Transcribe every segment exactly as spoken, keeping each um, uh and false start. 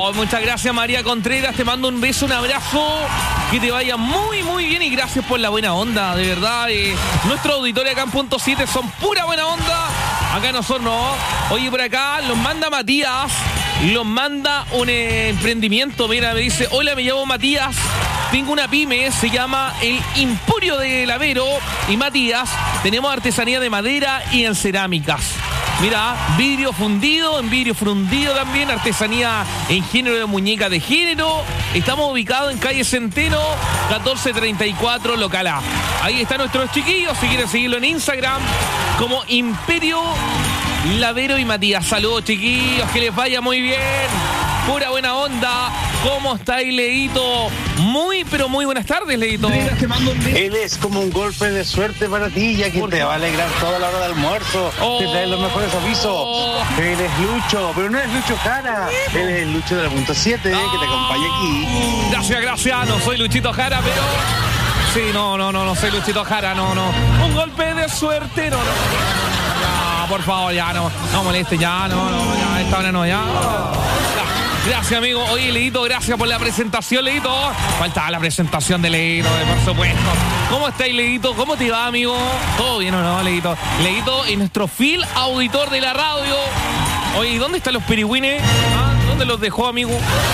Oh, muchas gracias, María Contreras. Te mando un beso, un abrazo. Que te vaya muy, muy bien y gracias por la buena onda, de verdad. Eh, nuestro auditorio acá en Punto siete son pura buena onda. Acá nosotros no. Oye, por acá los manda Matías. Los manda un eh, emprendimiento. Mira, me dice, hola, me llamo Matías. Tengo una pyme, se llama El Emporio del Avero. Y Matías, tenemos artesanía de madera y en cerámicas. Mira, vidrio fundido, en vidrio fundido también, artesanía en género de muñeca de género. Estamos ubicados en calle Centeno, catorce treinta y cuatro, local A. Ahí están nuestros chiquillos, si quieren seguirlo en Instagram, como Imperio Lavero y Matías. Saludos, chiquillos, que les vaya muy bien. Pura buena onda. ¿Cómo estáis, Leito? Muy, pero muy buenas tardes, Leito. Él es como un golpe de suerte para ti, ya que te va a alegrar toda la hora de almuerzo. Oh. Te trae los mejores avisos. Oh. Él es Lucho, pero no es Lucho Jara. Él es el Lucho de la Punto siete, Oh. que te acompaña aquí. Gracias, gracias. No soy Luchito Jara, pero... Sí, no, no, no, no soy Luchito Jara, no, no. Un golpe de suerte, no, no. Ya, por favor, ya, no, no moleste, ya, no, no, ya, esta hora no, ya. Ya. Gracias, amigo. Oye, Leito, gracias por la presentación, Leito. Faltaba la presentación de Leito, por supuesto. ¿Cómo estáis, Leito? ¿Cómo te va, amigo? ¿Todo bien o no, Leito? Leito es nuestro fiel auditor de la radio. Oye, ¿y dónde están los pirigüines? ¿Ah? ¿Dónde los dejó, amigo?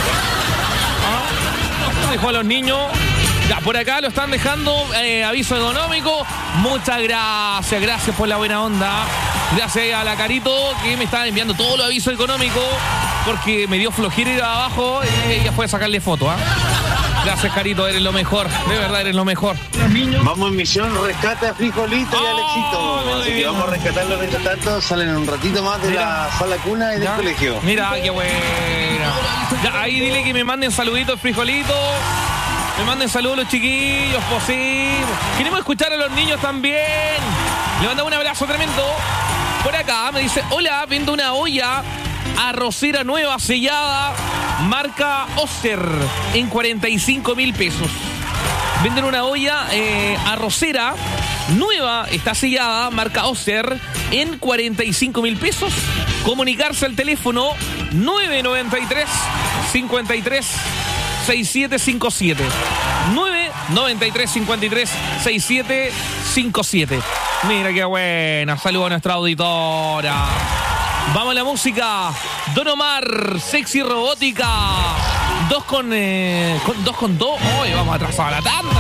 ¿Ah? ¿Dónde dejó a los niños? Ya, por acá lo están dejando, eh, aviso económico. Muchas gracias, gracias por la buena onda. Gracias a la Carito que me está enviando todos los avisos económicos porque me dio flojera ir abajo y ella fue a sacarle fotos. ¿eh? Gracias, Carito, eres lo mejor, de verdad eres lo mejor. Vamos en misión rescate a Frijolito y Oh, Alexito. Así que vamos a rescatarlo mientras tanto. Salen un ratito más de Mira. la sala cuna y del ¿Ya? colegio. Mira, qué buena. Ya, ahí dile que me manden saluditos, Frijolito. Me manden saludos los chiquillos, posible. Queremos escuchar a los niños también. Le mandamos un abrazo tremendo. Por acá me dice, hola, vendo una olla arrocera nueva, sellada, marca Oster, en cuarenta y cinco mil pesos. Venden una olla eh, arrocera nueva, está sellada, marca Oster, en cuarenta y cinco mil pesos. Comunicarse al teléfono nueve noventa y tres, cincuenta y tres, sesenta y siete cincuenta y siete. nueve noventa y tres, cincuenta y tres, sesenta y siete cincuenta y siete. Mira qué buena. Saludos a nuestra auditora. Vamos a la música. Don Omar, Sexy Robótica. Dos con, eh, con dos con dos. Hoy vamos atrasados a la tanda.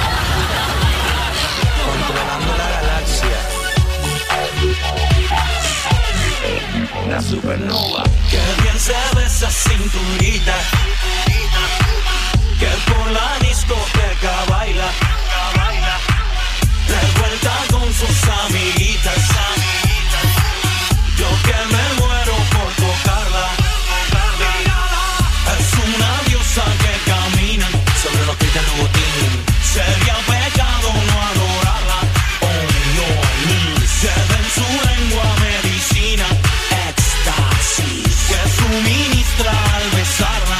Controlando la galaxia. La supernova. Qué bien se ve esa cinturita. Que por la discoteca baila. Revuelta con sus amiguitas. Yo que me muero por tocarla. Es una diosa que camina Sobre los pies de botín. Sería pecado no adorarla. Oh no, se ve en su lengua medicina. Éxtasis que suministra al besarla.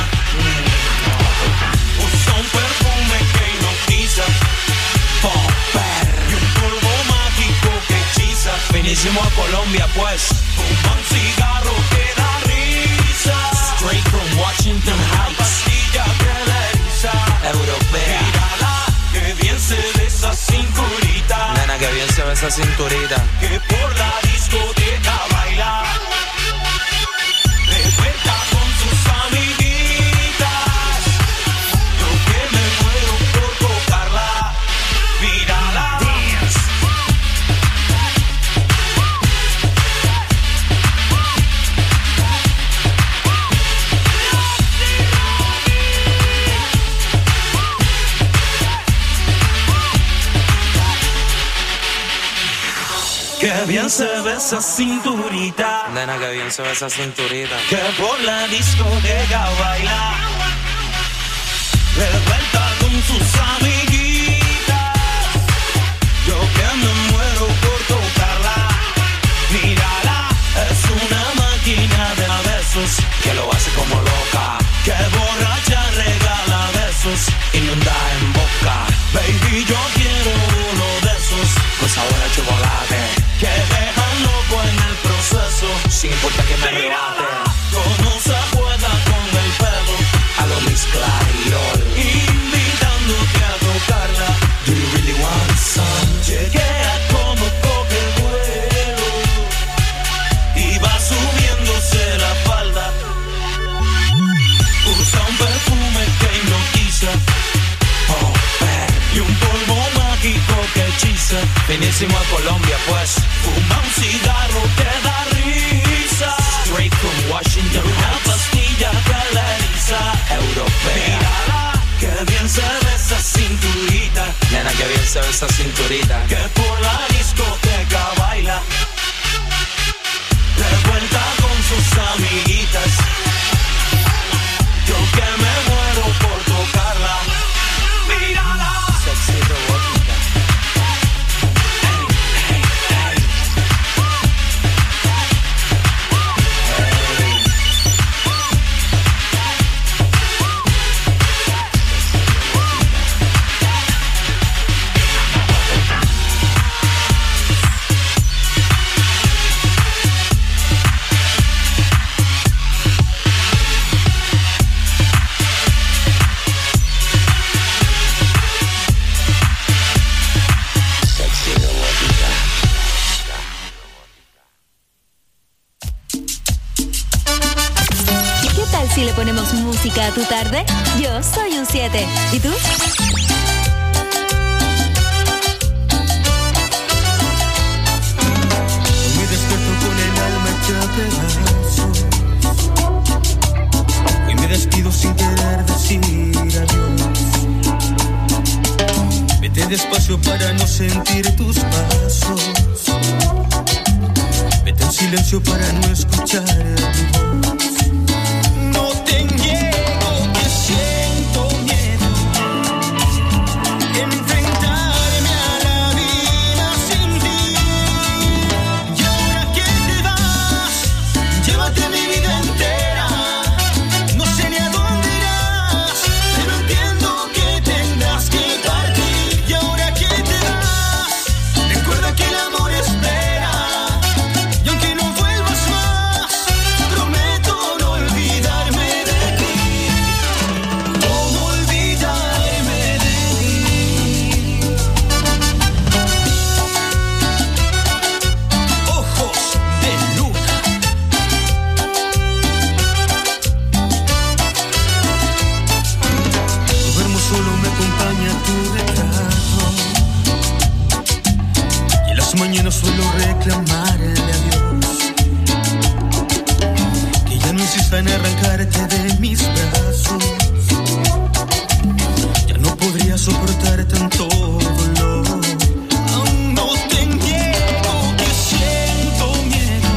Usa un perfume que hipnotiza. Popper y un polvo mágico que hechiza. Finísimo a Colombia, pues. Fuma un cigarro que da risa. Straight from Washington La Heights. pastilla que le eriza. Europea. Mírala, que bien se ve esa cinturita. Nena, que bien se ve esa cinturita. Que por la discoteca baila. De vuelta con sus amiguitas. Yo que me muero por tocarla. Mírala. Que bien se ve esa cinturita. Nena, que bien se ve esa cinturita. Que por la discoteca baila. De vuelta con sus amiguitas. Yo que me muero por tocarla. Mírala, es una máquina de besos. Que lo hace como loca. Que borracha regala besos. Inunda en boca. Baby, yo quiero uno de esos. Con sabor a chocolate. Que dejan loco en el proceso. Sin importar que me Mírala, rebate. como se juega con el pelo. finísimo a Colombia, pues. Fuma un cigarro que da risa. Straight from Washington. Una pastilla que le eriza. Europea. Mírala, que bien se ve esa cinturita. Nena, que bien se ve esa cinturita. Que por la discoteca baila. De vuelta con sus amiguitas. Yo que me muero por tocarla. Mírala. Sexy robótica. Hey, hey, hey. Si le ponemos música a tu tarde, yo soy un siete. ¿Y tú? Me despierto con el alma hecha pedazos y me despido sin querer decir adiós. Vete despacio para no sentir tus pasos. Vete en silencio para no escuchar tu voz. Te niego que siento miedo en enfrentarme a la vida sin ti. Y ahora que te vas, llévate mi vida entera. No sé ni a dónde irás, pero entiendo que tendrás que partir. Y ahora que te vas, recuerda que el amor espera. Y aunque no vuelvas más, prometo no olvidarme. Mañana suelo reclamarle a Dios que ya no insista en arrancarte de mis brazos. Ya no podría soportar tanto dolor. Aún no te niego que siento miedo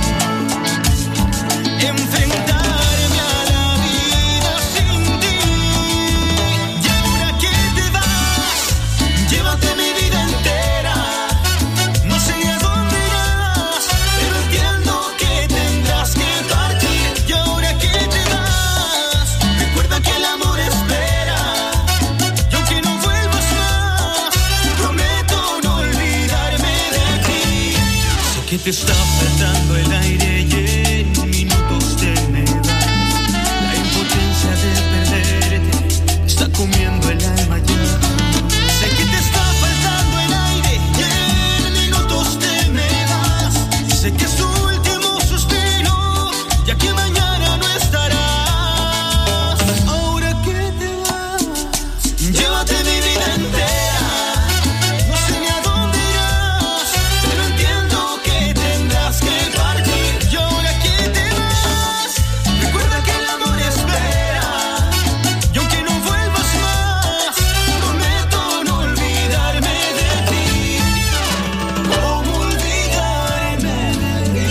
enfrentarme a la vida sin ti. Y ahora que te vas, llévate mi vida entera. No sé a dónde irás, pero entiendo que tendrás que partir. Y ahora que te vas, recuerda que el amor espera. Y aunque no vuelvas más, prometo no olvidarme de ti. Sé que te está faltando el aire y en minutos te me vas. La impotencia de perderte está comiendo el alma ya. Sé que te está faltando el aire y en minutos te me vas. Sé que es tu último suspiro, ya que mañana no estarás. Ahora que te vas, llévate mi vida entera. No sé ni a dónde irás, pero entiendo que tendrás que partir. Y ahora que te vas, recuerda que el amor espera. Y aunque no vuelvas más, prometo no olvidarme de ti. ¿Cómo olvidarme de ti?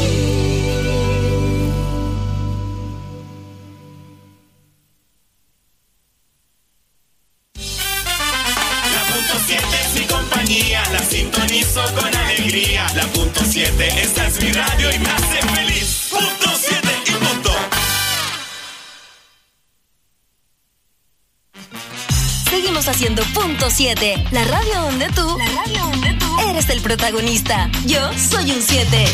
La punto siete es mi compañía, la sintonizo con alegría. La punto siete, esta es mi radio y me hace feliz. Punto siete y punto. Seguimos haciendo punto siete, la radio donde tú, la radio donde tú eres el protagonista. Yo soy un siete.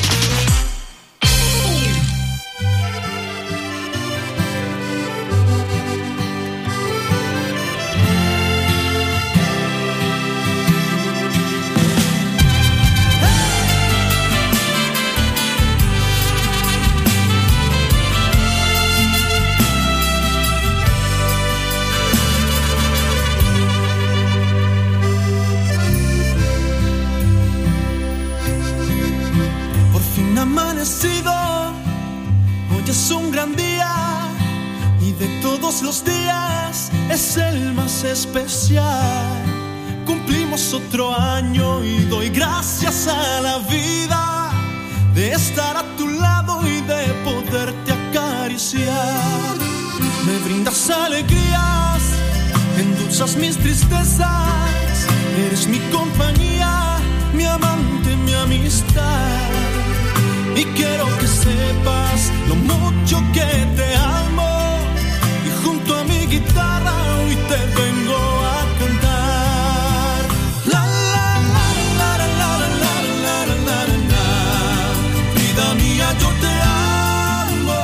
de todos los días es el más especial. Cumplimos otro año y doy gracias a la vida de estar a tu lado y de poderte acariciar. Me brindas alegrías, endulzas mis tristezas. Eres mi compañía, mi amante, mi amistad. Y quiero que sepas lo mucho que te amo. Y junto a mi guitarra hoy te vengo a cantar. La la la la la la la la la la la. Vida mía, yo te amo.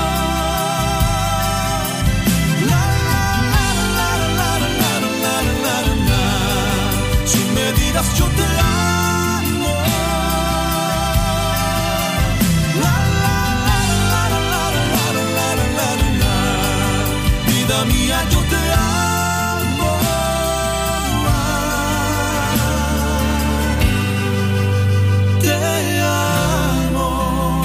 La la la la la la la la la la. Sin medidas yo te amo. Mía, yo te amo. Te amo.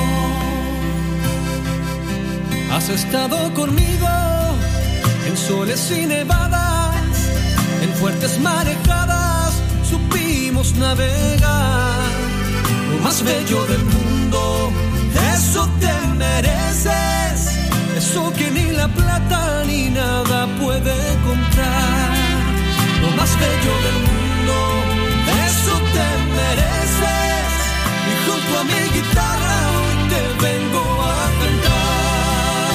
Has estado conmigo en soles y nevadas, en fuertes marejadas supimos navegar. Lo más bello del mundo, eso te mereces. Eso que ni la plata ni nada puede comprar. Lo más bello del mundo, eso te mereces. Y junto a mi guitarra hoy te vengo a cantar.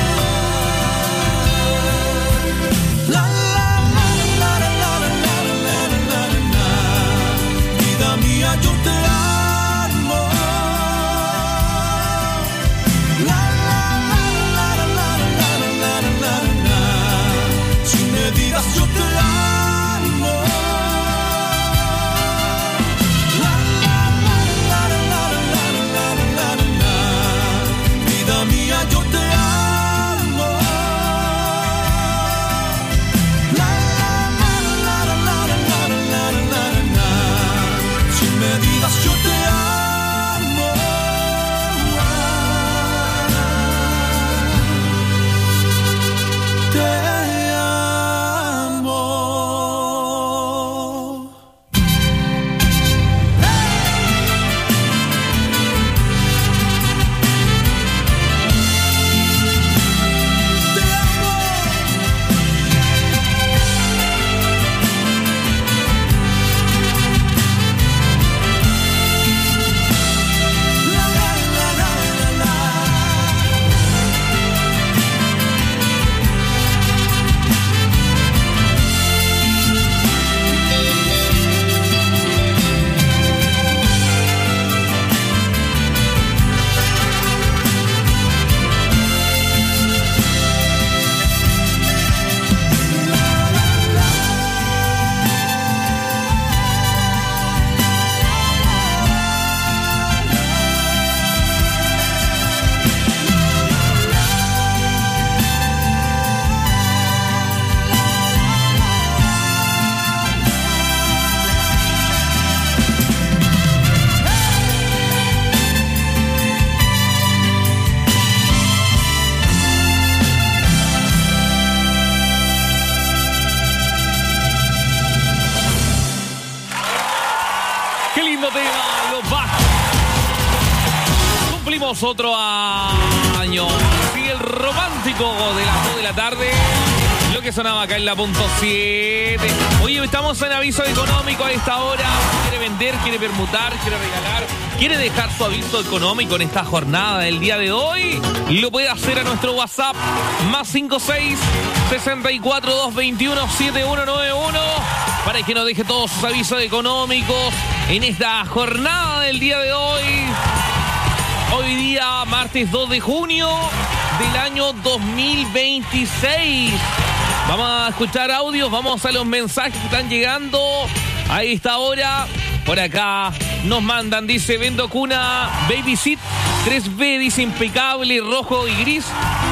La la la la la la la la la la. Vida mía, yo te amo. La digas yo te amo. La la la la la la la la la. Vida mía, yo te amo. La la la la la la la la la la. Si me digas yo te amo. Te otro año. Sigue el romántico de las dos de la tarde. Lo que sonaba acá en la punto siete. Oye, estamos en aviso económico a esta hora. ¿Quiere vender? ¿Quiere permutar? ¿Quiere regalar? ¿Quiere dejar su aviso económico en esta jornada del día de hoy? Lo puede hacer a nuestro WhatsApp más cinco seis, sesenta y cuatro, doscientos veintiuno, setenta y uno noventa y uno para que nos deje todos sus avisos económicos en esta jornada del día de hoy. Hoy día, martes dos de junio del año dos mil veintiséis. Vamos a escuchar audios, vamos a los mensajes que están llegando a esta hora. Por acá nos mandan, dice, vendo cuna Baby Seat tres B, dice impecable, rojo y gris,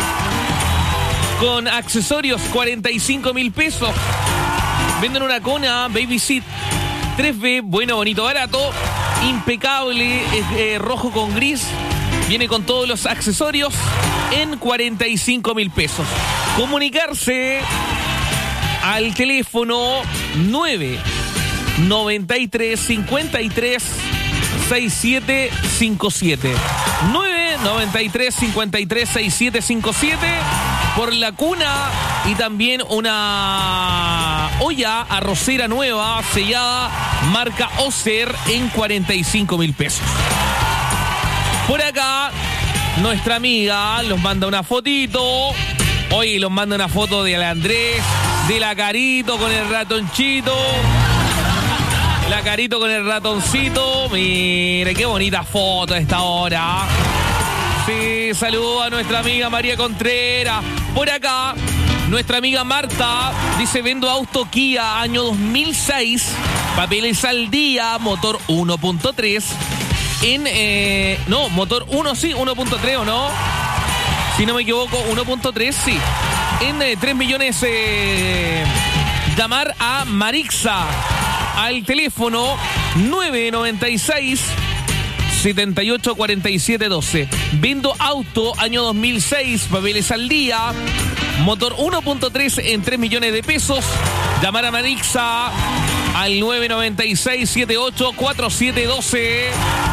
con accesorios, cuarenta y cinco mil pesos. Venden una cuna Baby Seat tres B, bueno, bonito, barato, impecable, es, eh, rojo con gris, viene con todos los accesorios en cuarenta y cinco mil pesos. comunicarse al teléfono nueve noventa y tres cincuenta y tres sesenta y siete cincuenta y siete. nueve noventa y tres cincuenta y tres sesenta y siete cincuenta y siete por la cuna y también una olla arrocera nueva sellada marca Ocer en cuarenta y cinco mil pesos. Por acá nuestra amiga nos manda una fotito. Hoy nos manda una foto de Andrés, de la Carito con el ratoncito. La Carito con el ratoncito. Mire, qué bonita foto a esta hora. Sí, saludo a nuestra amiga María Contreras. Por acá, nuestra amiga Marta dice: vendo auto Kia año dos mil seis, papeles al día, motor uno punto tres. En, eh, no, motor uno sí, uno punto tres o no. Si no me equivoco, uno punto tres, sí. En eh, tres millones, eh, llamar a Marixa al teléfono nueve noventa y seis setenta y ocho cuarenta y siete doce. Vendo auto año dos mil seis, papeles al día, motor uno punto tres en tres millones de pesos. Llamar a Marixa al nueve noventa y seis setenta y ocho cuarenta y siete doce.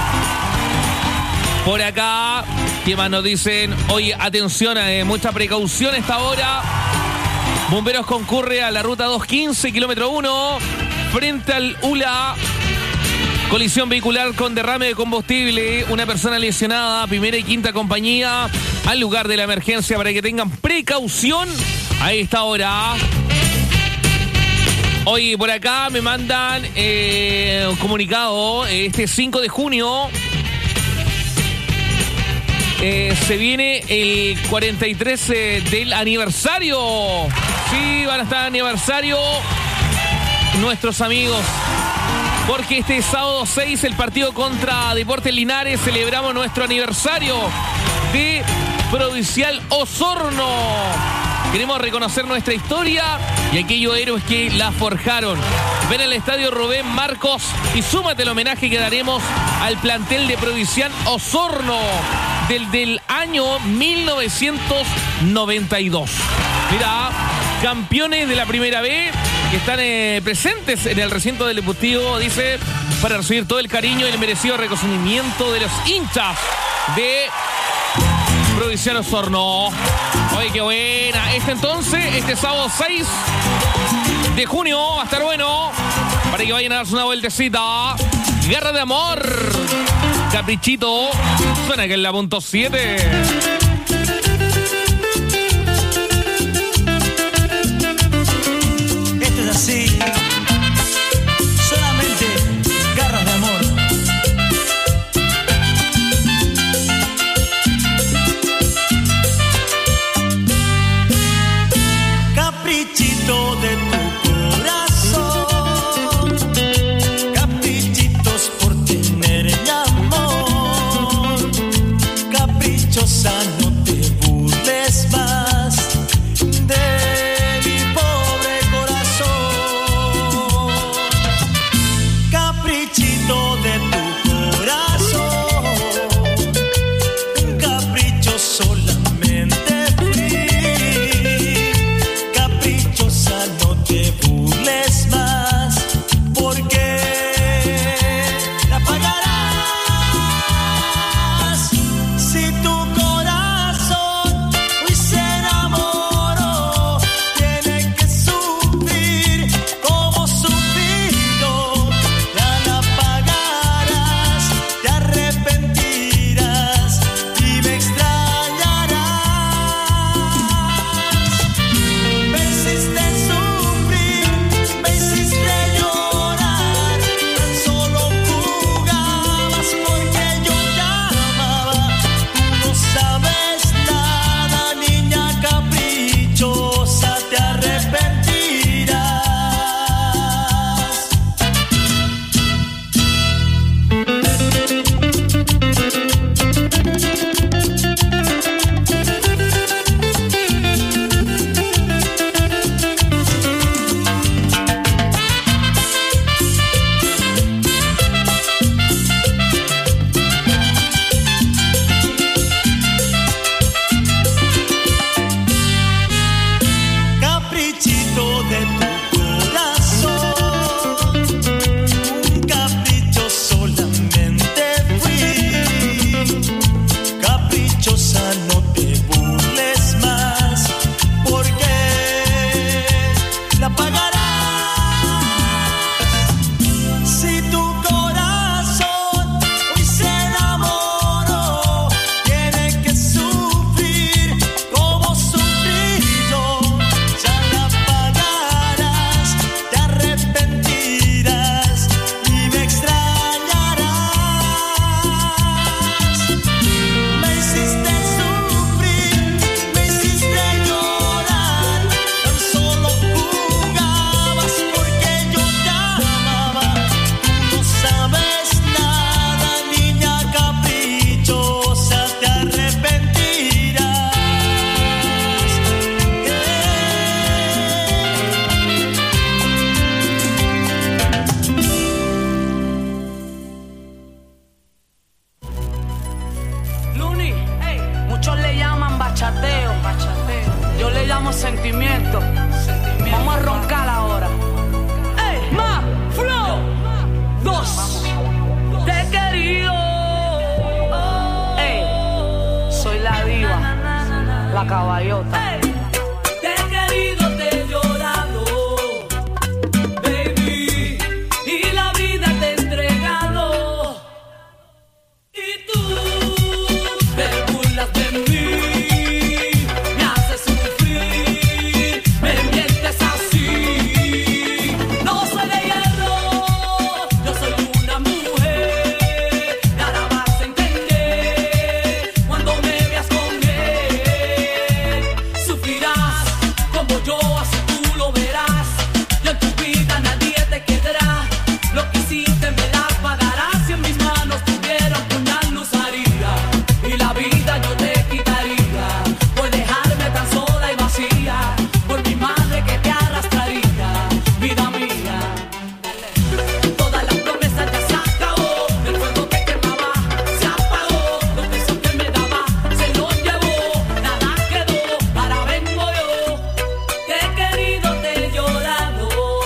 Por acá, ¿qué más nos dicen? Oye, atención, eh, mucha precaución a esta hora. Bomberos concurre a la ruta doscientos quince, kilómetro uno, frente al U L A. Colisión vehicular con derrame de combustible. Una persona lesionada, primera y quinta compañía, al lugar de la emergencia para que tengan precaución a esta hora. Oye, por acá me mandan eh, un comunicado. Este cinco de junio Eh, se viene el cuarenta y tres eh, del aniversario. Sí, van a estar aniversario nuestros amigos. Porque este sábado seis, el partido contra Deportes Linares, celebramos nuestro aniversario de Provincial Osorno. Queremos reconocer nuestra historia y aquellos héroes que la forjaron. Ven al estadio Rubén Marcos y súmate el homenaje que daremos al plantel de Provincial Osorno del, del año mil novecientos noventa y dos. Mira, campeones de la primera B que están eh, presentes en el recinto del Deportivo, dice, para recibir todo el cariño y el merecido reconocimiento de los hinchas de Provincial Osorno. Oye, qué buena. Este entonces, este sábado seis de junio, va a estar bueno para que vayan a darse una vueltecita. Guerra de amor, Caprichito, suena que es la punto siete. Esto es así, solamente garras de amor. Caprichito de tu corazón, caprichitos por tener mi amor, caprichosa La caballota. Te he querido, te he llorado, baby, y la vida te he entregado. Y tú te burlas de mí, me haces sufrir, me mientes así. No soy de hierro, yo soy una mujer, y ahora vas a entender cuando me veas con él. Sufrirás como yo, así tú lo verás. Yo en tu vida nadie te quedará. Lo que hiciste me la pagarás. Si en mis manos tuviera un puñal lo usaría, y la vida yo te quitaría por dejarme tan sola y vacía. Por mi madre que te arrastraría, vida mía. Todas las promesas ya se acabó. El fuego que quemaba se apagó. Los besos que me daba se los llevó. Nada quedó, ahora vengo yo. Te he querido, te he llorado,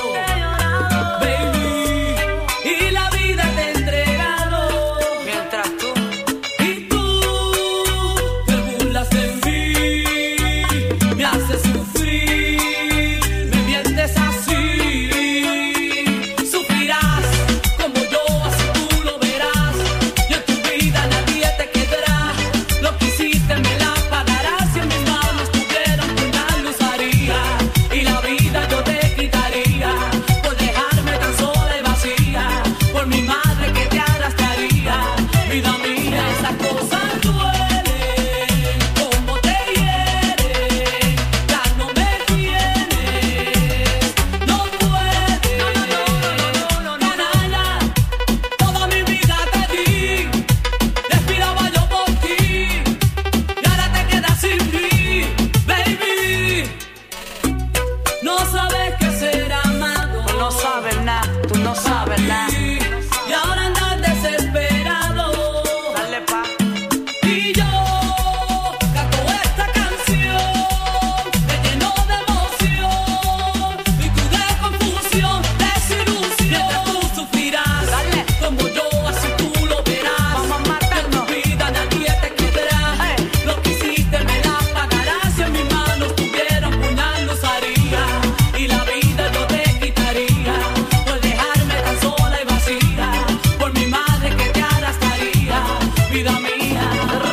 baby, y la vida te he entregado. Mientras tú, Y tú te burlas de mí, me haces sufrir, me mientes así. Sufrirás como yo, así tú lo verás. Y en tu vida nadie te quedará. Lo que hiciste me la pagarás. Si en mis manos tuviera un puñal lo usaría, y la vida yo te quitaría por dejarme tan sola y vacía. Por mi madre que te arrastraría, vida mía. Esas cosas duelen, como te hieren. Ya no me tienes, no puedes. Canalla, toda mi vida te di, respiraba yo por ti, y ahora te quedas sin mí, baby. No sabes qué ser amado, tú no sabes nada, tú no sabes nada. y ahora andas desesperado. Dale pa. Y yo canto esta canción, me lleno de emoción, y tú de confusión, desilusión. Mientras tú sufrirás, Dale. como yo, así tú lo verás. Vamos a En matarnos. tu vida nadie te quedará. Hey. Lo que hiciste me la pagarás. Si en mis manos tuviera un puñal lo usaría, y la vida yo te quitaría por dejarme tan sola y vacía. Por mi madre que te arrastraría, vida mía.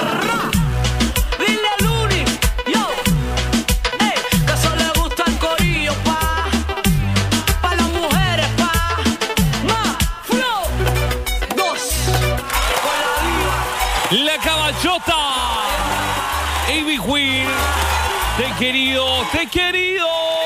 Dile a Luni, yo, ey, que eso le gusta el corillo, pa, pa las mujeres, pa, más flow, dos, con la diva. La caballota. Ivy Queen. Te he querido, te he querido.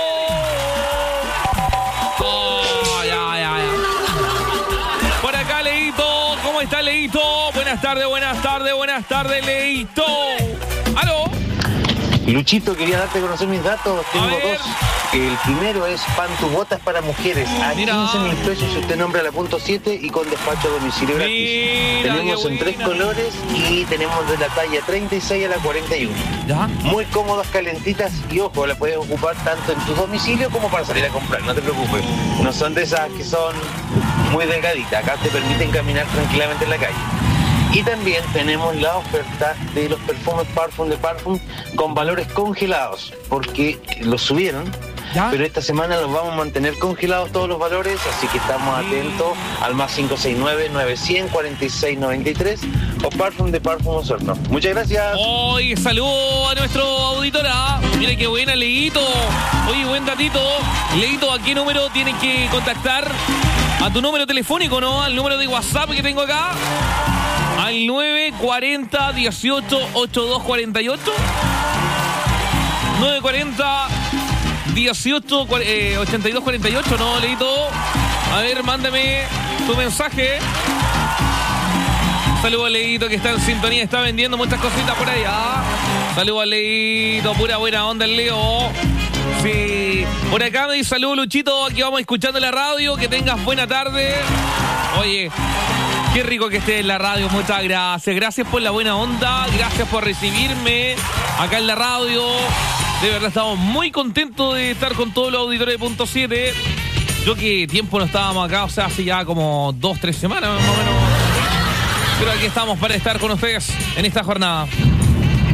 Oh, ya, ya, ya. Por acá, Leito. ¿Cómo está, Leito? Buenas tardes, buenas tardes, buenas tardes, Leito. ¿Aló? Luchito, quería darte a conocer mis datos. Tengo ver. dos. El primero es Pantubotas para mujeres a Mira. quince mil pesos si usted nombra la punto siete y con despacho a domicilio gratis. Mira, Tenemos qué en tres buena. colores y tenemos de la talla treinta y seis a la cuarenta y uno. ¿Ya? Muy cómodas, calentitas y ojo, la puedes ocupar tanto en tu domicilio como para salir a comprar, no te preocupes. No son de esas que son muy delgaditas, acá te permiten caminar tranquilamente en la calle. Y también tenemos la oferta de los perfumes Parfum de Parfum con valores congelados, porque los subieron, ¿Ya? pero esta semana los vamos a mantener congelados todos los valores, así que estamos atentos al más cinco seis nueve, nueve cero cero, cuarenta y seis noventa y tres o Parfum de Parfum Osorno. Muchas gracias. Oye, saludo a nuestro auditora. Mira qué buena, Leito. Oye, buen datito. Leito, ¿a qué número tienen que contactar? A tu número telefónico, ¿no? Al número de WhatsApp que tengo acá. Al nueve cuarenta, dieciocho, ochenta y dos cuarenta y ocho. nueve cuarenta, dieciocho, ochenta y dos cuarenta y ocho, ¿no, Leito? A ver, mándame tu mensaje. Saludos a Leito que está en sintonía, está vendiendo muchas cositas por allá. Saludos a Leito, pura buena onda el Leo. Sí, por acá me dice saludos Luchito, aquí vamos escuchando la radio, que tengas buena tarde. Oye, qué rico que estés en la radio, muchas gracias. Gracias por la buena onda, gracias por recibirme acá en la radio. De verdad estamos muy contentos de estar con todos los auditores de Punto siete. Yo que tiempo no estábamos acá, o sea, hace ya como dos, tres semanas más o menos. Pero aquí estamos para estar con ustedes en esta jornada.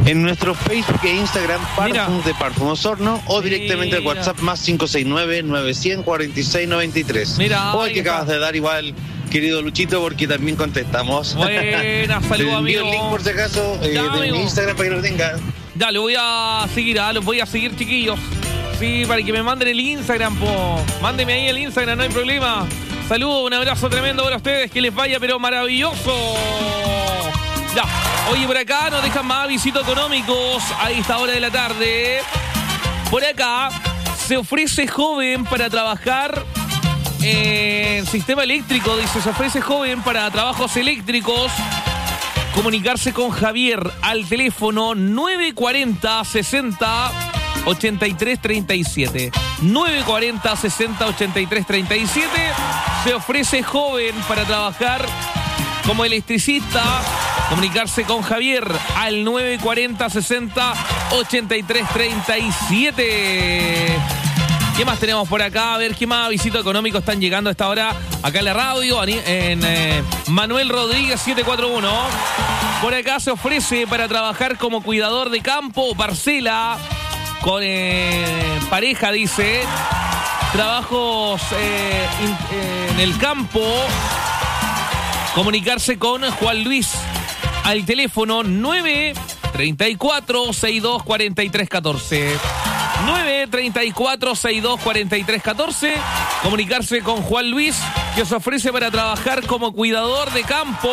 En nuestro Facebook e Instagram, Mira. Parfums de Parfum Osorno, o directamente al Mira. WhatsApp más cinco seis nueve, nueve cero cero, cuatro seis nueve tres. Mira, O ahí el que está. acabas de dar igual, querido Luchito, porque también contestamos. Buena, Te saludos, envío amigo. el link por si acaso eh, Ya, de amigo. mi Instagram para que lo tengas. Ya, lo voy a seguir, ah, los voy a seguir, chiquillos. Sí, para que me manden el Instagram, po. Mándeme ahí el Instagram, no hay problema. Saludos, un abrazo tremendo para ustedes, que les vaya, pero maravilloso. Ya, oye, por acá nos dejan más avisitos económicos a esta hora de la tarde. Por acá se ofrece joven para trabajar en sistema eléctrico, dice, se ofrece joven para trabajos eléctricos. Comunicarse con Javier al teléfono nueve cuarenta, sesenta, ochenta y tres, treinta y siete. nueve cuarenta, sesenta, ochenta y tres, treinta y siete. Se ofrece joven para trabajar como electricista. Comunicarse con Javier al nueve cuarenta, sesenta, ochenta y tres, treinta y siete. ¿Qué más tenemos por acá? A ver, ¿qué más visitos económicos están llegando a esta hora acá en la radio? En eh, Manuel Rodríguez siete cuatro uno. Por acá se ofrece para trabajar como cuidador de campo o parcela con eh, pareja, dice. Trabajos eh, in, eh, en el campo. Comunicarse con Juan Luis al teléfono nueve treinta y cuatro, sesenta y dos, cuarenta y tres, catorce. nueve treinta y cuatro, sesenta y dos, cuarenta y tres, catorce. Comunicarse con Juan Luis, que se ofrece para trabajar como cuidador de campo,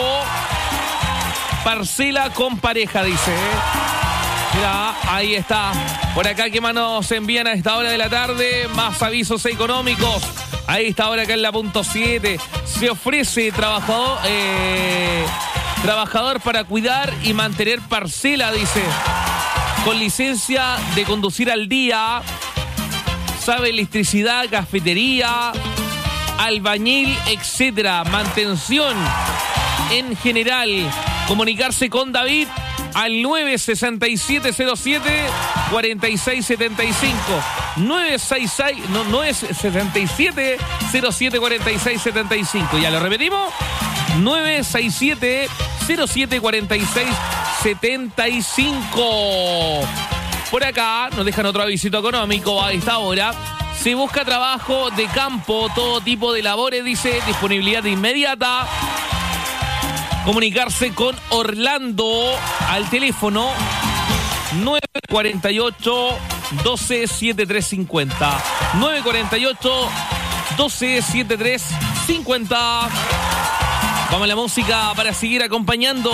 parcela con pareja, dice. Mira, ahí está. Por acá, ¿qué más nos envían a esta hora de la tarde? Más avisos económicos. Ahí está ahora acá en la punto siete. Se ofrece trabajador, eh, trabajador para cuidar y mantener parcela, dice. Con licencia de conducir al día. Sabe electricidad, cafetería, albañil, etcétera. Mantención en general. Comunicarse con David al nueve seis siete cero siete, cuatro seis siete cinco. nueve seis seis, no, no es sesenta y siete cero siete, cuarenta y seis setenta y cinco. Ya lo repetimos. nueve seis siete cero siete, cuarenta y seis setenta y cinco. Por acá nos dejan otro avisito económico a esta hora. Se busca trabajo de campo, todo tipo de labores, dice, disponibilidad inmediata. Comunicarse con Orlando al teléfono nueve cuarenta y ocho, doce, setenta y tres cincuenta. nueve cuarenta y ocho, doce, setenta y tres cincuenta. Vamos a la música para seguir acompañando.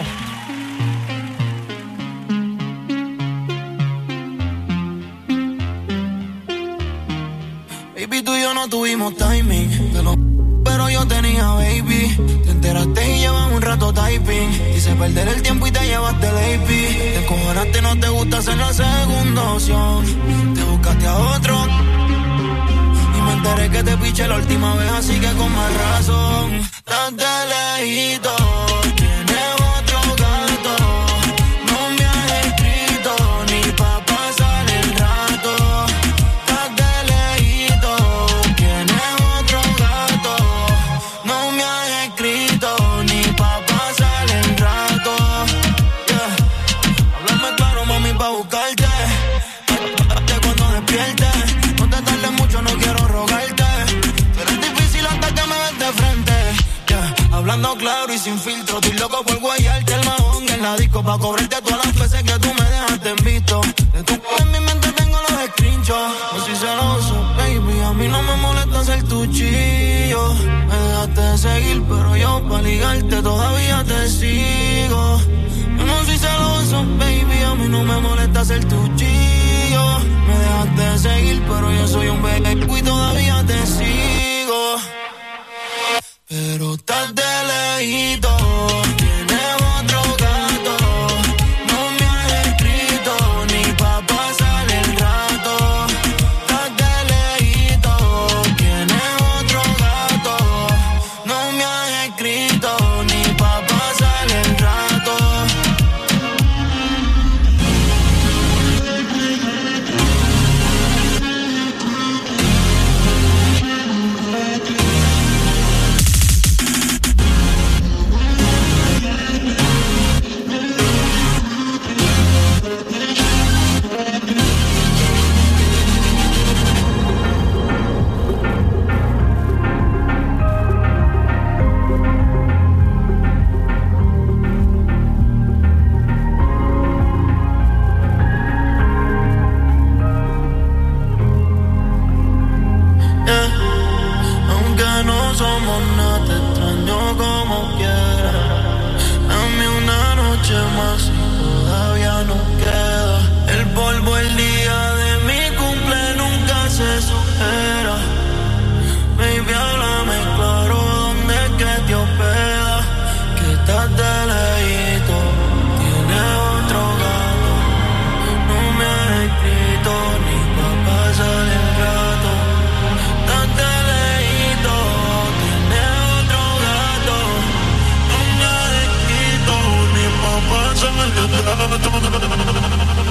Baby, tú y yo no tuvimos timing, te lo pero yo tenía baby. Te enteraste y llevas un rato typing. Hice perder el tiempo y te llevaste el A P. Te encojonaste, no te gusta ser la segunda opción. Te buscaste a otro y me enteré que te piché la última vez, así que con más razón. Estás de lejito, tienes otro gato. No me has escrito ni pa' pasar el rato. Estás de lejito, tienes otro gato. No me has escrito ni pa' pasar el rato. Yeah. Háblame claro, mami, pa' buscarte. Hasta cuando despiertes. No te tardes mucho, no quiero rogarte. Pero es difícil hasta que me ves de frente. Yeah. Hablando claro y sin filtro. Estoy loco por guayarte el mahón en la disco. Pa' cobrarte todas las veces que tú me dejaste en visto. De tu en mi mente tengo los screenshots. No soy celoso, baby. A mí no me molesta ser tu chillo. Me dejaste de seguir, pero yo pa' ligarte todavía te sigo. Yo no soy celoso, baby. A mí no me molesta ser tu chillo. Me dejaste de seguir, pero yo soy un baby y todavía te sigo. Pero estás de lejito. Tienes otro gato. No me has escrito ni pa' pasar el rato. Estás de lejito. Tienes otro gato. No me has escrito ni pa' pasar el rato. no somos nada, te extraño como quiera. Dame una noche más y todavía no queda. El polvo el día de mi cumple nunca se supera. Baby, háblame claro, ¿dónde es que te hospeda? Que estás de lejito, tienes otro gato. No me has escrito ni pa' pasar el rato. Estás de lejito, tienes otro gato. No me has escrito ni pa' pasar el rato.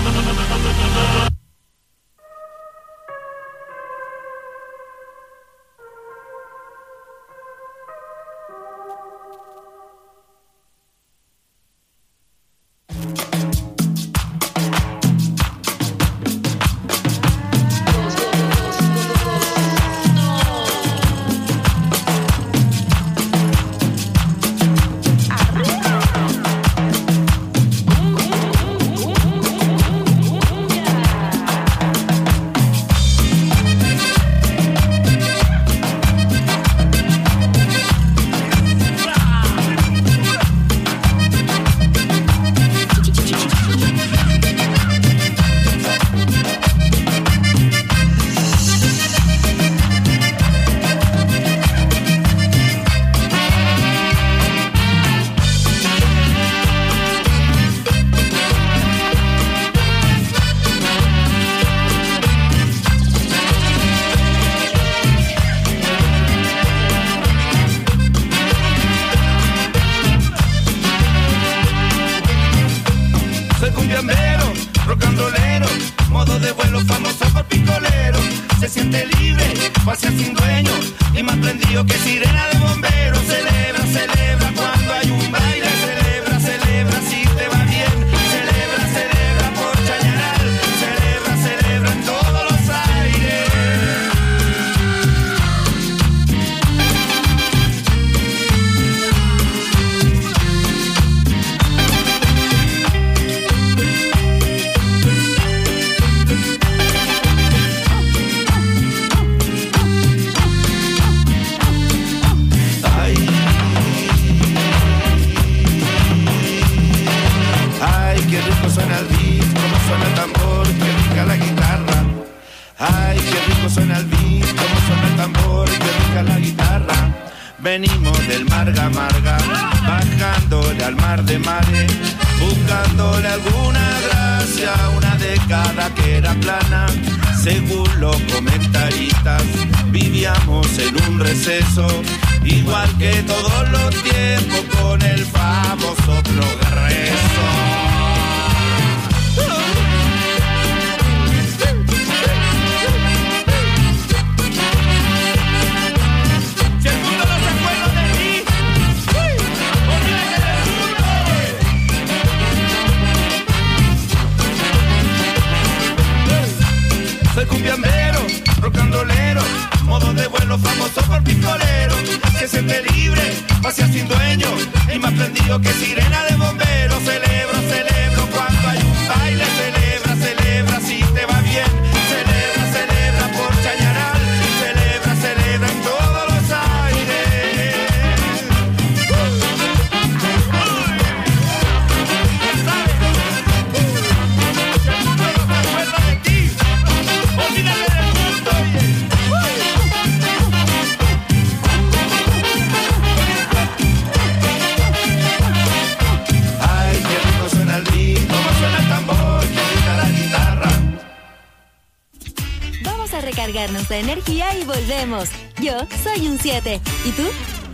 Recargarnos de energía y volvemos. Yo soy un siete. ¿Y tú?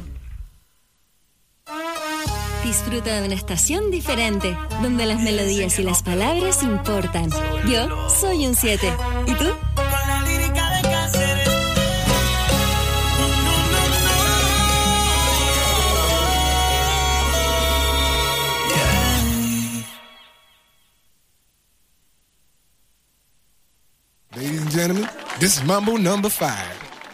Disfruta de una estación diferente, donde las melodías y las palabras importan. Yo soy un siete. ¿Y tú? Ladies and gentlemen, this is Mambo number five.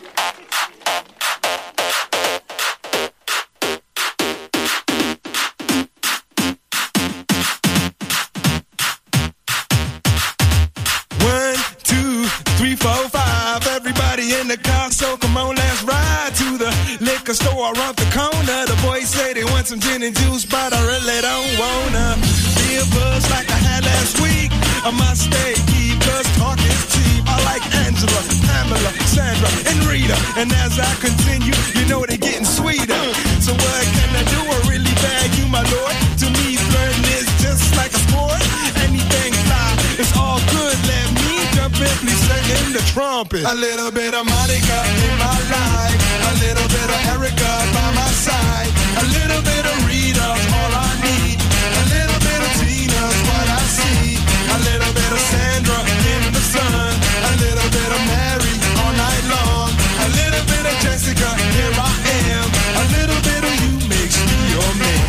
One, two, three, four, five. Everybody in the car, so come on, let's ride to the liquor liquor store around the corner. The boys say they want some gin and juice, but I really don't wanna be a buzz like I had last week. I must stay deep, cause talk is cheap. I like Angela, Pamela, Sandra, and Rita. And as I continue, you know they're getting sweeter. So what can I do? I really bag you, my lord. To me, flirting is just like a sport. Anything fly, it's all good. Let me jump in, please sing the trumpet. A little bit of Monica in my life. A little bit of Erica by my side. A little bit of Rita's all I need. A little bit of Tina's what I see. A little bit of Sandra in the sun. A little bit of Mary all night long. A little bit of Jessica, here I am. A little bit of you makes me your man.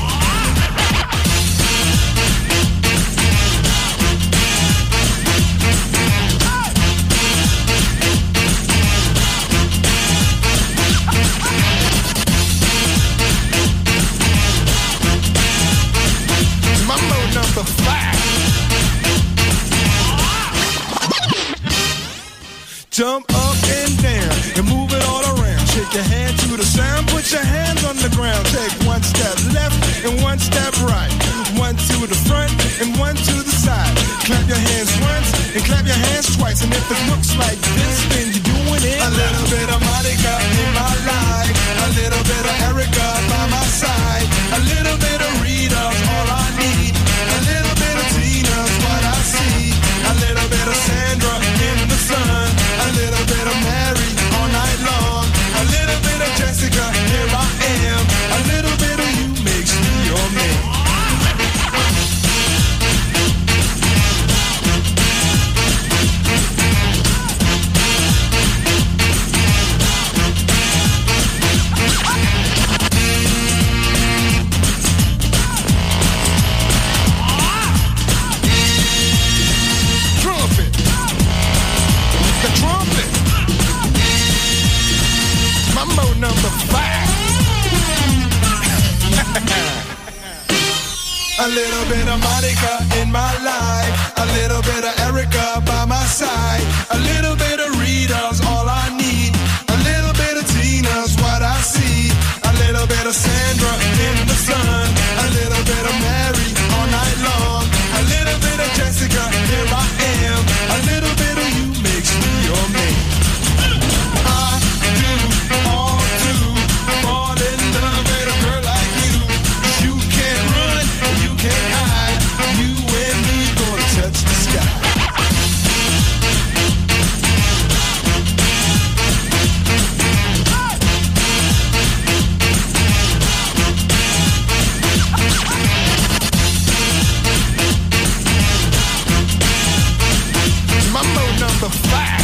Mambo number five. Jump up and down and move it all around. Shake your hand to the sound, put your hands on the ground. Take one step left and one step right. One to the front and one to the side. Clap your hands once and clap your hands twice. And if it looks like this, then you're doing it. A little bit of Monica in my life. A little bit of Erica by my side. A little bit of Rita's all I need. A little bit of Tina's what I see. A little bit of Sandra in the sun. A little bit of Mary all night long. A little bit of Jessica, here I am. A little bit of you makes me your man. Mambo number five. A little bit of Monica in my life. A little bit of Erica by my side. A little bit of Rita's all I need. A little bit of Tina's what I see. A little bit of Sandra in the sun. A little bit of Mary all night long. A little bit of Jessica, here I am. A little bit of you makes me your man. I do all to fall in love with a girl like you. You can't run, you can't hide. You and me gonna touch the sky. Mambo number five.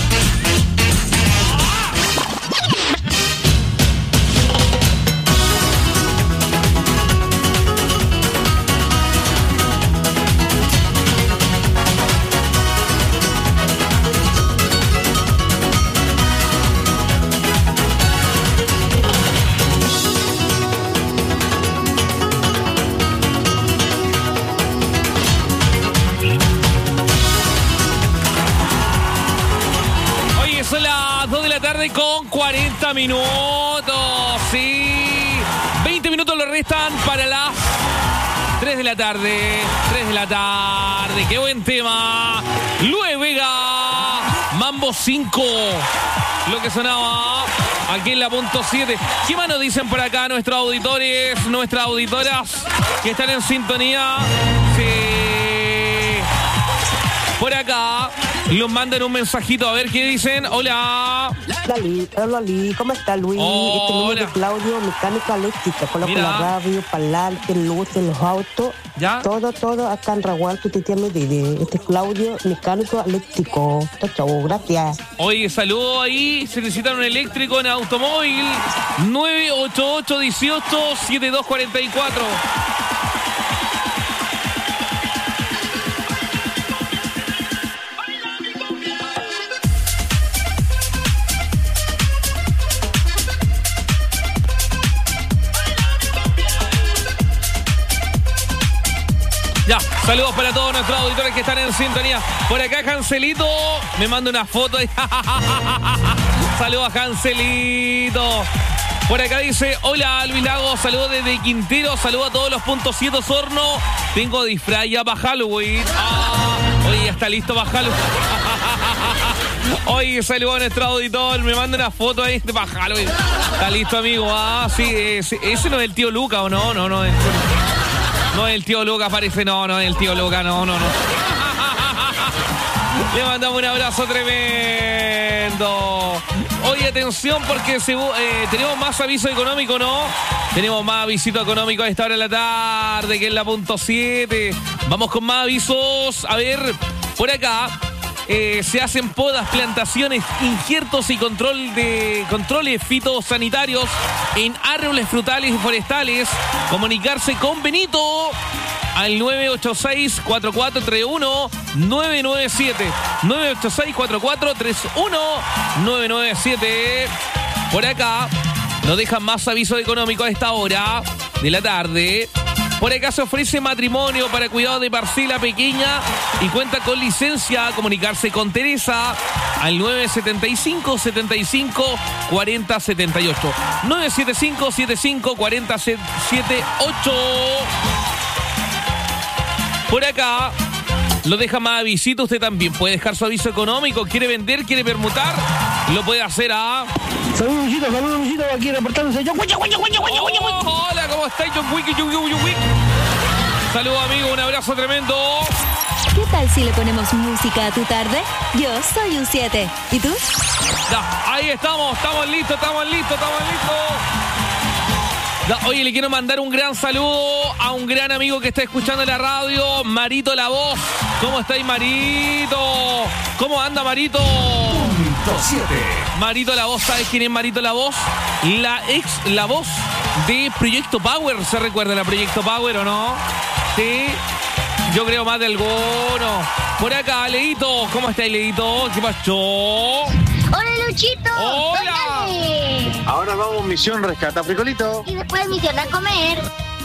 Con cuarenta minutos, sí. veinte minutos le restan para las tres de la tarde. tres de la tarde, qué buen tema. Luis Vega, Mambo cinco. Lo que sonaba aquí en la punto siete. ¿Qué más nos dicen por acá nuestros auditores, nuestras auditoras que están en sintonía? Sí. Por acá los mandan un mensajito a ver qué dicen. Hola. Hola, hola, Luis. ¿Cómo está, Luis? Hola. Este número de Claudio, mecánica eléctrica. Coloco Mira. la radio, parlante, luces, los autos. ¿Ya? Todo, todo acá en Ragual, que te tiene de este es Claudio, mecánico eléctrico. Chau, chau, gracias. Oye, saludo ahí. Se necesita un eléctrico en automóvil. nueve ocho ocho, dieciocho, setenta y dos cuarenta y cuatro. Ya, saludos para todos nuestros auditores que están en sintonía. Por acá, Cancelito me manda una foto. Saludos a Cancelito. Por acá dice, hola Luis Lago, saludos desde Quintero, saludos a todos los puntos siete Osorno. Tengo disfraz ya para Halloween. Ah, oye, ya está listo para Halloween. Oye, saludos a nuestro auditor, me manda una foto ahí para Halloween. Está listo, amigo. Ah, sí, ese, ese no es el tío Luca, ¿o no? No, no es, no es el tío Luca, parece, no, no es el tío Luca, no, no, no. Le mandamos un abrazo tremendo. Oye, atención porque se, eh, tenemos más aviso económico, ¿no? Tenemos más aviso económico a esta hora de la tarde, que es la punto siete. Vamos con más avisos. A ver, por acá eh, se hacen podas, plantaciones, injertos y control de controles fitosanitarios en árboles frutales y forestales. Comunicarse con Benito al nueve ocho seis, cuatro cuatro tres uno, nueve nueve siete. nueve ocho seis, cuatro cuatro tres uno, nueve nueve siete. Por acá nos dejan más aviso económico a esta hora de la tarde. Por acá se ofrece matrimonio para cuidado de parcela pequeña y cuenta con licencia. Comunicarse con Teresa al nueve siete cinco, siete cinco, cuatro cero siete ocho. nueve siete cinco, siete cinco, cuatro cero siete ocho. Por acá lo deja más avisito. Usted también puede dejar su aviso económico. ¿Quiere vender? ¿Quiere permutar? Lo puede hacer a... Saludos, Luisito, saludos, Luisito. Aquí reportándose yo. Oh, hola, ¿cómo está? John Wick, John Wick. Saludos, amigo. Un abrazo tremendo. ¿Qué tal si le ponemos música a tu tarde? Yo soy un siete. ¿Y tú? Ya, ahí estamos. Estamos listos, estamos listos, estamos listos. Oye, le quiero mandar un gran saludo a un gran amigo que está escuchando la radio, Marito La Voz. ¿Cómo estáis, Marito? ¿Cómo anda, Marito? Punto siete. Marito La Voz, ¿sabes quién es Marito La Voz? La ex La Voz de Proyecto Power. ¿Se recuerda la Proyecto Power o no? Sí, yo creo más de alguno. Por acá, Leito. ¿Cómo estáis, Leito? ¿Qué pasó? Hola, Luchito. Hola. Cuéntame. Ahora vamos misión rescata frijolito. Y después misión a comer.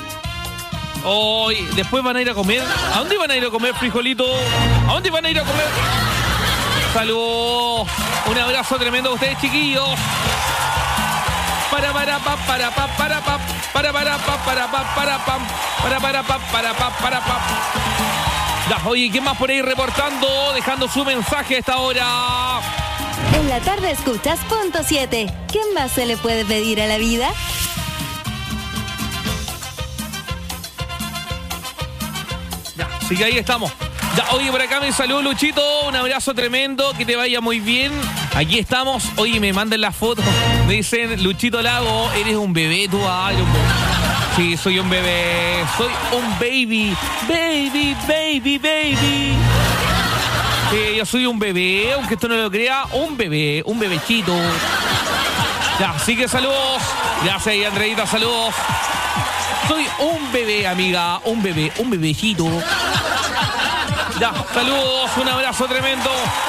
Hoy, después van a ir a comer. ¿A dónde van a ir a comer, frijolito? ¿A dónde van a ir a comer? Saludos. Un abrazo tremendo a ustedes, chiquillos. Para para pa para pa para pa para para pa para pa para pa para para pa para pa para pa. Ya, oye, ¿quién más por ahí reportando, dejando su mensaje a esta hora? En la tarde escuchas punto siete. ¿Qué más se le puede pedir a la vida? Ya, sí que ahí estamos. Ya, oye, por acá me saludo, Luchito. Un abrazo tremendo, que te vaya muy bien. Aquí estamos. Oye, me mandan la foto. Me dicen, Luchito Lago, eres un bebé, tú. Ay, un bebé. Sí, soy un bebé. Soy un baby. Baby, baby, baby. Sí, yo soy un bebé, aunque esto no lo crea, un bebé, un bebechito. Ya, así que saludos. Gracias, Andreita, saludos. Soy un bebé, amiga, un bebé, un bebecito. Ya, saludos, un abrazo tremendo.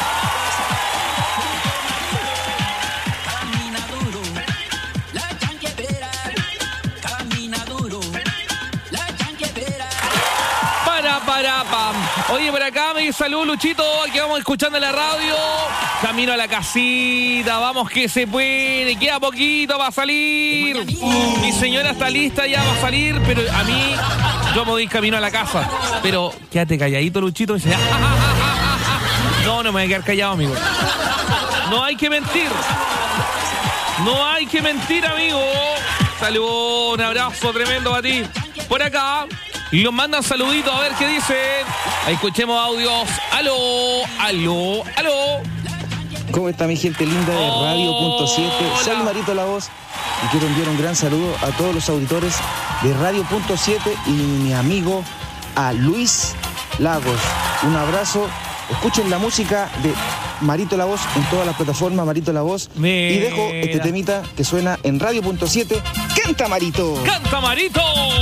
Para, para, pam. Oye, por acá me salud, Luchito. Aquí vamos escuchando la radio. Camino a la casita. Vamos que se puede. Queda poquito para salir. Mi señora está lista ya va a salir, pero a mí yo me voy camino a la casa. Pero quédate calladito, Luchito. Y dice, ah, ah, ah, ah, ah. No, no me voy a quedar callado, amigo. No hay que mentir. No hay que mentir, amigo. Saludos, un abrazo tremendo para ti. Por acá. Y nos mandan saluditos a ver qué dicen. Escuchemos audios. Aló, aló, aló. ¿Cómo está mi gente linda de Hola. Radio Punto siete? Soy Marito La Voz y quiero enviar un gran saludo a todos los auditores de Radio Punto siete y mi amigo a Luis Lagos. Un abrazo. Escuchen la música de Marito La Voz en todas las plataformas, Marito La Voz. Mira. Y dejo este temita que suena en Radio Punto siete. ¡Canta, Marito! ¡Canta, Marito!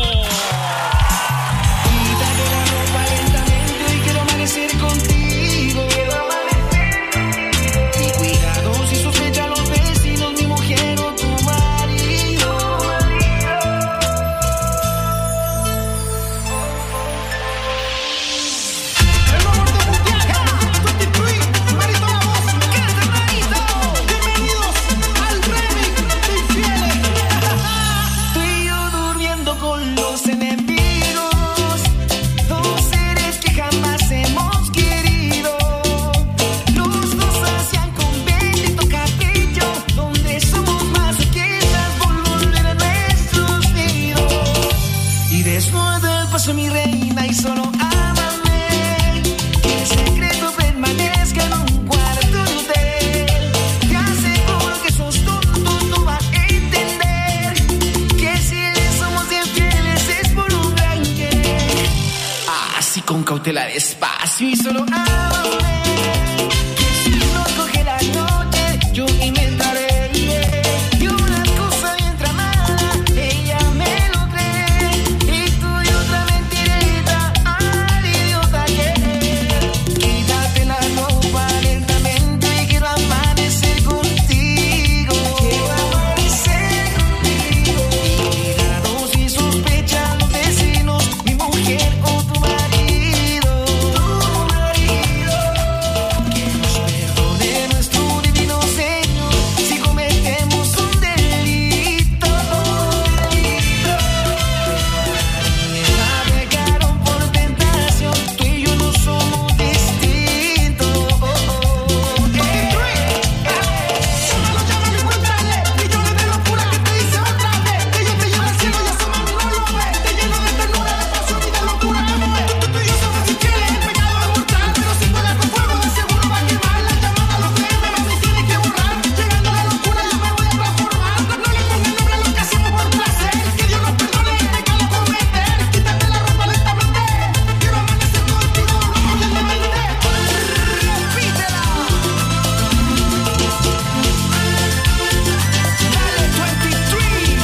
Quiero amanecer contigo. Y cuidado si sospechan los vecinos, mi mujer o tu marido. El amor de Puntiaca, Tutti Marito La Voz, canta Marito. Bienvenidos al remix de Infieles. amártela despacio y solo ámame. Que si nos coge la noche, yo inventaré y una cosa bien tramada, ella me lo cree. Y tú y otra mentirita al idiota que es. Quítate la ropa lentamente y quiero amanecer contigo. Quiero amanecer contigo. Cuidado si sospechan los vecinos, mi mujer o tu marido. Tu marido. Que nos perdone nuestro divino Señor si cometemos un delito. Me pegaron por tentación, tú y yo no somos distintos. Llámalo, llámalo y cuéntale millones de locuras que te hice otra vez. Que yo te llevo al cielo y eso mami no lo ves. Te lleno de ternura, de pasión y de locura como es. Tú y yo somos infieles, el pecado es mortal. Pero si fuera con fuego de seguro va a quemar. La llamada lo creme, mami tienes que borrar. Llegando a la locura yo me voy a transformar. No le pongas nombre a lo que hacemos por placer. Que Dios nos perdone el pecado cometer. Quítate la ropa lentamente. Quiero amanecer contigo, no de la mente. Repítela. Dale, veintitrés.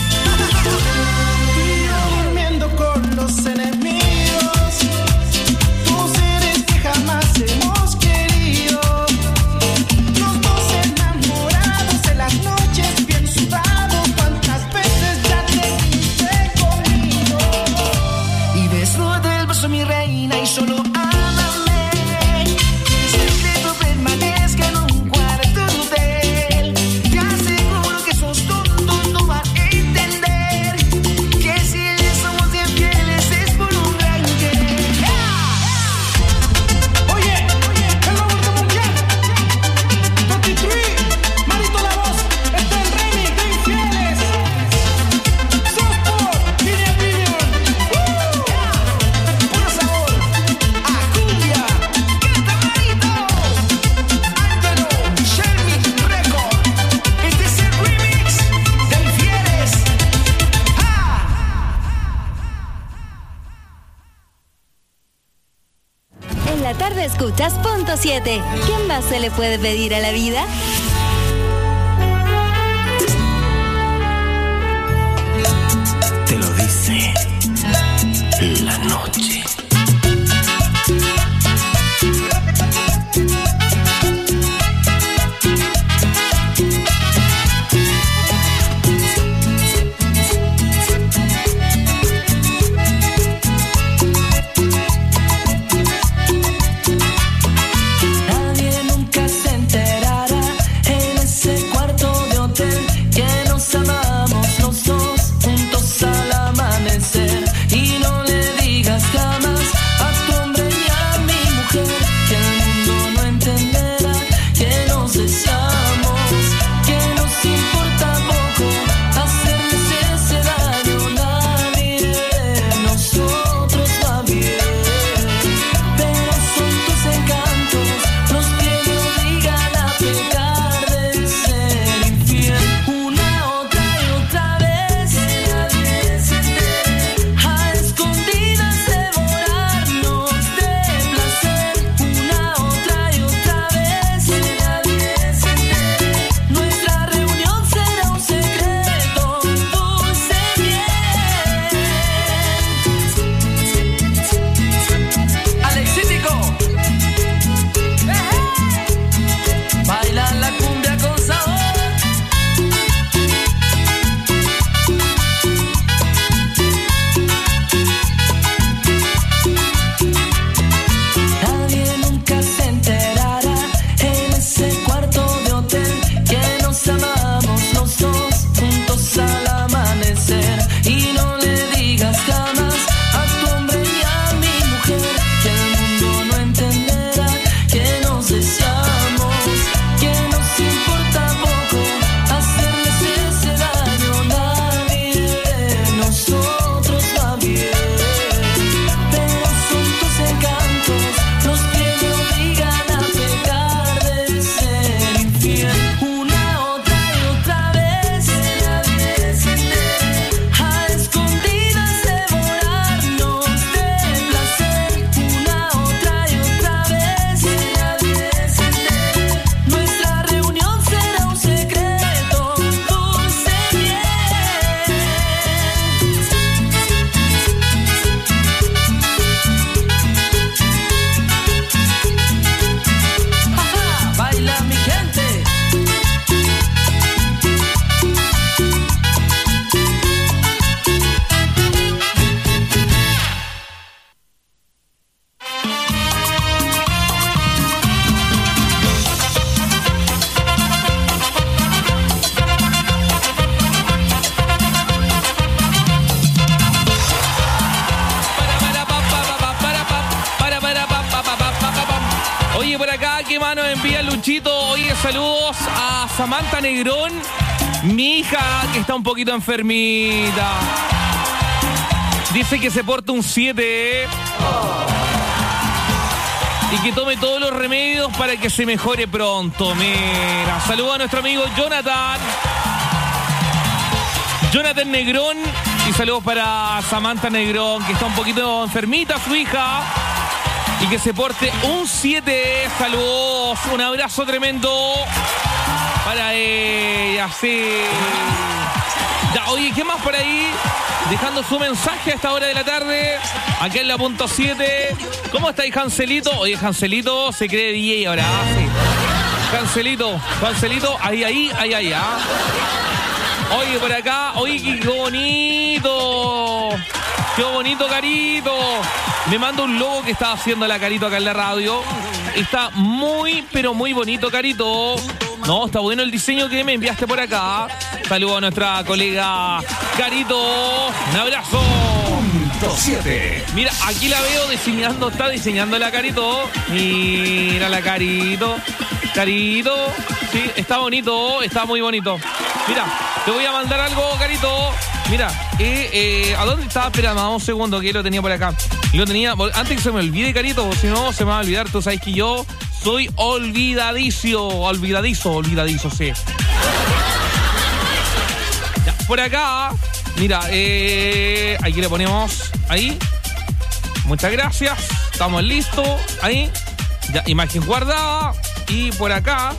Durmiendo con los enemigos, dos seres que jamás hemos querido. Los dos enamorados en las noches bien sudados. Cuántas veces ya te quise conmigo. Y desnuda del beso mi reina y solo ámame. Que el secreto permanezca en un cuarto de hotel. Te aseguro que esos tontos no van a entender que si les somos infieles es por un gran querer. Oye, el Roberto Mundial, veintitrés, Marito la voz, este es el remix de Infieles. Sos por Línea Premium. Puro sabor, a cumbia, canta Marito. Ángelo, Shelby Record. Este es el remix de Infieles. En la tarde escuchas Punto siete. ¿Qué más se le puede pedir a la vida? Te lo dice la noche. Nadie nunca se enterará Saludos a Samantha Negrón, mi hija que está un poquito enfermita. Dice que se porta un siete y que tome todos los remedios para que se mejore pronto. Mira, saludos a nuestro amigo Jonathan. Jonathan Negrón. Y saludos para Samantha Negrón, que está un poquito enfermita, su hija. Y que se porte un siete. Saludos. Un abrazo tremendo para ella. Sí. Ya, oye, ¿qué más por ahí? Dejando su mensaje a esta hora de la tarde. Aquí en la punto siete. ¿Cómo estáis, Hanselito? Oye, Hanselito se cree D J ahora. Sí. Hanselito, Hanselito, ahí, ahí, ahí, ahí. ¿Ah? Oye, por acá. Oye, qué bonito. Qué bonito, Carito. Me manda un logo que está haciendo la Carito acá en la radio. Está muy, pero muy bonito, Carito. No, está bueno el diseño que me enviaste por acá. Saludos a nuestra colega Carito. Un abrazo. Punto siete. Mira, aquí la veo diseñando, está diseñando la Carito. Mira la Carito. Carito. Sí, está bonito, está muy bonito. Mira, te voy a mandar algo, Carito. Mira, eh, eh, ¿a dónde estaba? Espera, un segundo que lo tenía por acá. Lo tenía, antes que se me olvide, Carito, si no se me va a olvidar. Tú sabes que yo soy olvidadizo, olvidadizo, olvidadizo, sí. Ya, por acá, mira, eh, aquí le ponemos, ahí. Muchas gracias, estamos listos, ahí. Ya, imagen guardada. Y por acá,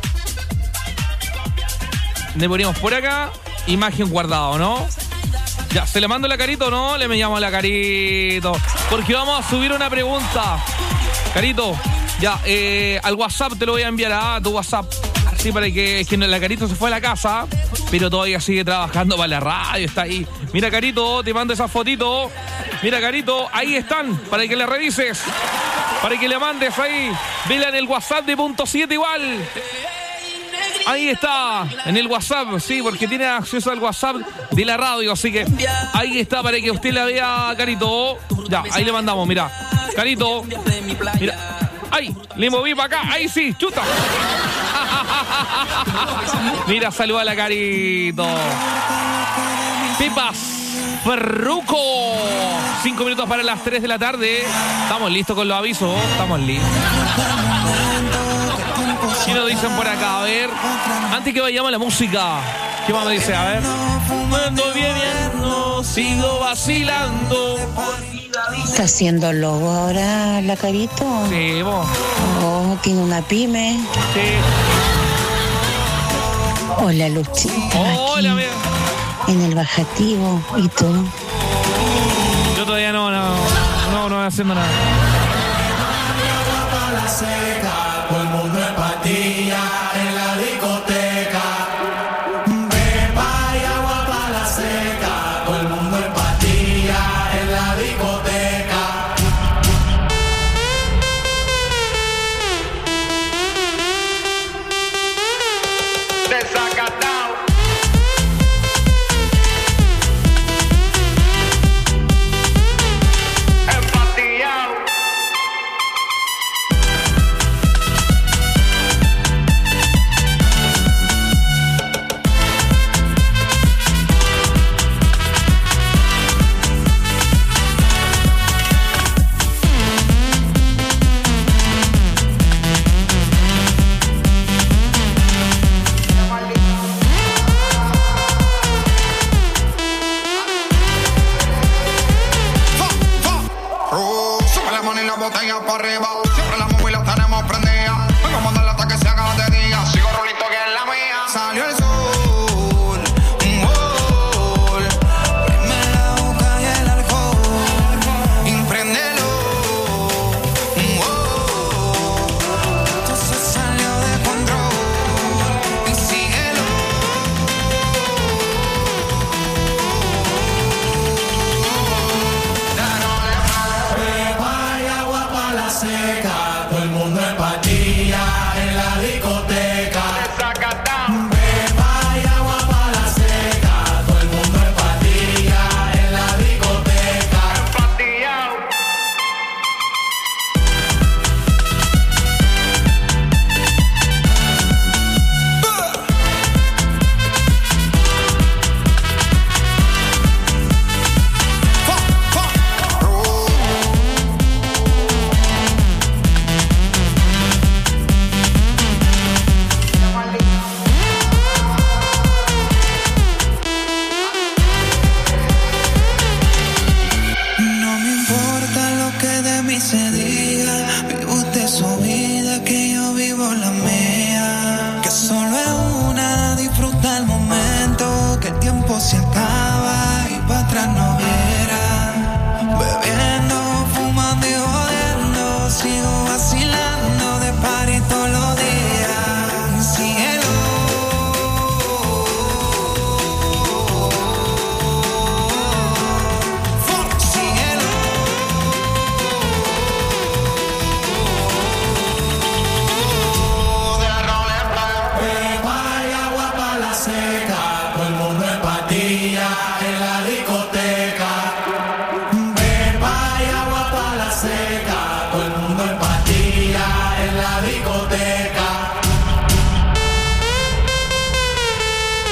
le ponemos por acá, imagen guardada, ¿no? Ya, ¿se le mando la Carito o no? Le me llamo la Carito. Porque vamos a subir una pregunta. Carito, ya, eh, al WhatsApp te lo voy a enviar a tu WhatsApp. Así para que, es que la Carito se fue a la casa, pero todavía sigue trabajando para la radio, está ahí. Mira, Carito, te mando esas fotitos. Mira, Carito, ahí están, para que le revises. Para que le mandes ahí. Vela en el WhatsApp de punto siete igual. Ahí está, en el WhatsApp, sí, porque tiene acceso al WhatsApp de la radio, así que ahí está para que usted la vea, Carito. Ya, ahí le mandamos, mira. Carito, mira. ¡Ay! Le moví para acá, ahí sí, chuta. Mira, saluda a la Carito. Pipas, Ferruco. Cinco minutos para las tres de la tarde. Estamos listos con los avisos, estamos listos. ¿Qué nos dicen por acá? A ver, antes que vayamos a la música, ¿qué más me dice? A ver. Fumando, bebiendo, sigo vacilando. ¿Está haciendo logo ahora la Carito? Sí, vos. Oh, tiene una pyme. Sí. Hola, Luchi. Hola, amiga. En el bajativo. ¿Y tú? Yo todavía no, no, no, no voy haciendo nada. Todo el mundo en patilla en la discoteca. Pepa y agua para la seca. Todo el mundo en patilla en la discoteca. Desacatado.